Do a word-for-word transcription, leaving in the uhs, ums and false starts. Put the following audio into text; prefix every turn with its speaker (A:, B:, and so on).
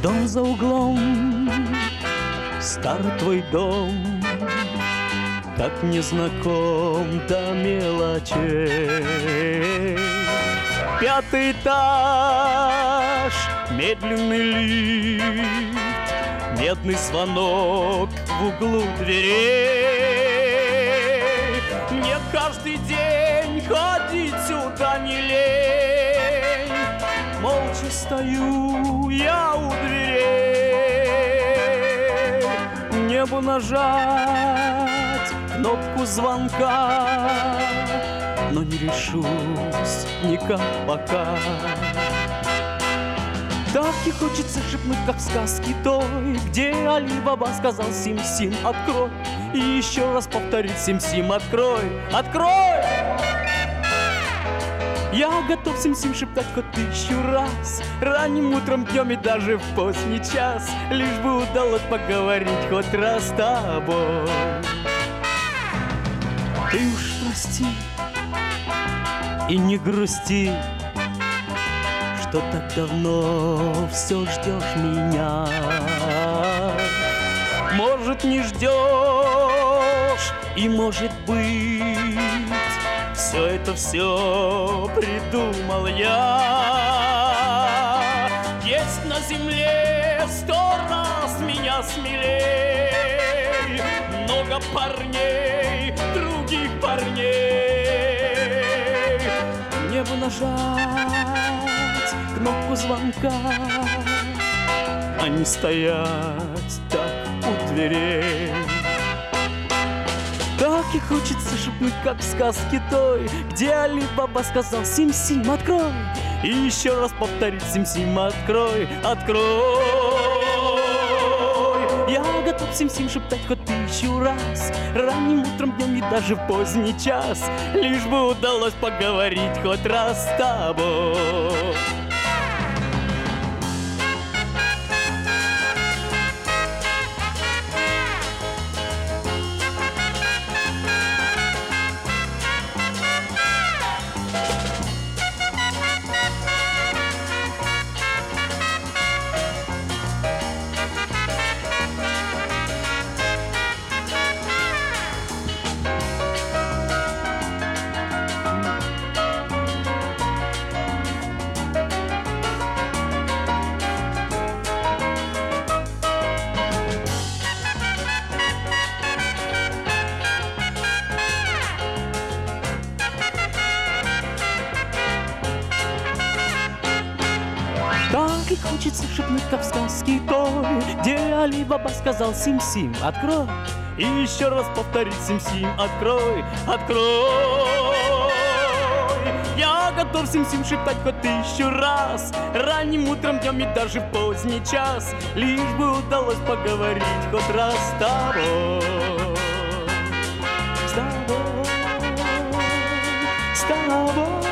A: Дом за углом, старый твой дом, так незнаком до мелочей. Пятый этаж, медленный лифт, медный звонок в углу дверей. Мне каждый день ходить сюда не лень. Молча стою я у дверей. Небу нажать кнопку звонка, но не решусь никак пока. Так и хочется шепнуть, как в сказке той, где Али-Баба сказал Сим-Сим, открой. И еще раз повторить: Сим-Сим, открой, открой! Я готов Сим-Сим шептать хоть тысячу раз, ранним утром, днем и даже в поздний час, лишь бы удалось поговорить хоть раз с тобой. Ты уж прости и не грусти, что так давно все ждешь меня. Может, не ждешь, и может быть, все это все придумал я. Есть на земле сто раз меня смелей, много парней, других парней. Мне бы нажать кнопку звонка, а не стоять так у дверей. Так и хочется шепнуть, как в сказке той, где Али-Баба сказал Сим-Сим, открой. И еще раз повторить: Сим-Сим, открой, открой. Я готов Сим-Сим шептать хоть тысячу раз, ранним утром, днем и даже в поздний час, лишь бы удалось поговорить хоть раз с тобой. Так и хочется шепнуть, как в сказке той, где Али-Баба сказал Сим-Сим, открой. И еще раз повторить: Сим-Сим, открой, открой. Я готов Сим-Сим шептать хоть тысячу раз, ранним утром, днем и даже в поздний час, лишь бы удалось поговорить хоть раз с тобой. С тобой, с тобой.